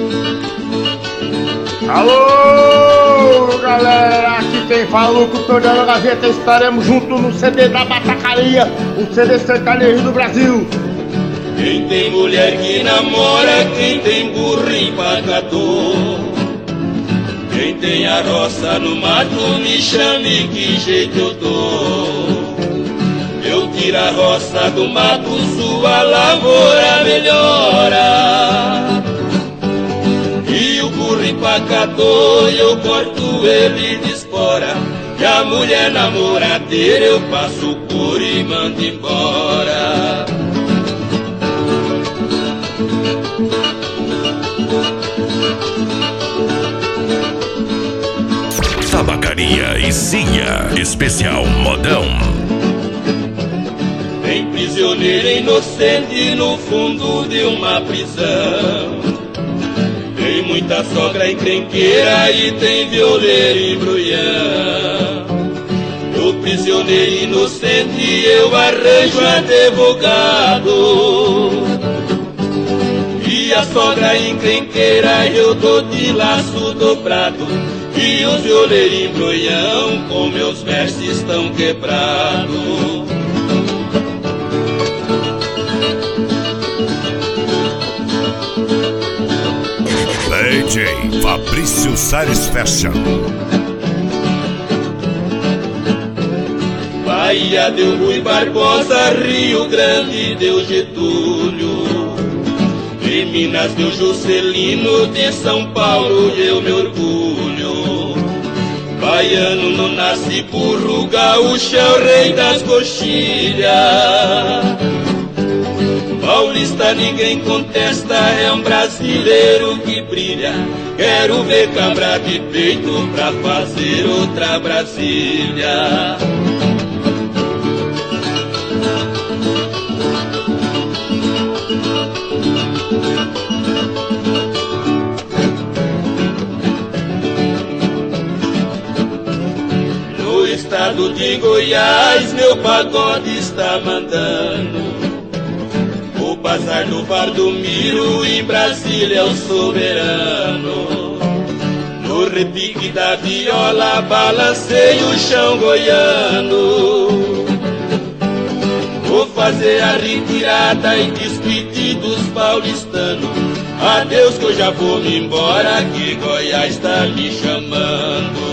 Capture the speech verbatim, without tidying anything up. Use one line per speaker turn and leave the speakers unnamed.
Alô, galera, aqui quem fala o Locutor da Gazeta. Estaremos juntos no C D da Batacaria, o C D sertanejo do Brasil.
Quem tem mulher que namora, quem tem burro empacador, quem tem a roça no mato, me chame que jeito eu dou. Eu tiro a roça do mato, sua lavoura melhora. E o burro empacador, eu corto ele de espora. E a mulher namoradeira, eu passo por e mando embora.
Tabacaria e Cia, especial modão.
Tem prisioneiro inocente no fundo de uma prisão. Tem muita sogra encrenqueira e tem violeiro e brulhão. O prisioneiro inocente eu arranjo advogado, e a sogra encrenqueira eu dou de laço dobrado. E os violeiros em brulhão com meus versos estão quebrados.
D J Fabrício Salles Fashion.
Bahia deu Rui Barbosa, Rio Grande deu Getúlio, de Minas deu Juscelino, de São Paulo eu me orgulho. Baiano não nasce burro, gaúcho é o rei das coxilhas. Paulista ninguém contesta, é um brasileiro que brilha. Quero ver cabra de peito pra fazer outra Brasília. No estado de Goiás, meu pagode está mandando. O bazar do Bar do Miro, em Brasília é o soberano. No repique da viola, balancei o chão goiano. Vou fazer a retirada e despedir dos paulistanos. Adeus que eu já vou me embora, que Goiás está me chamando.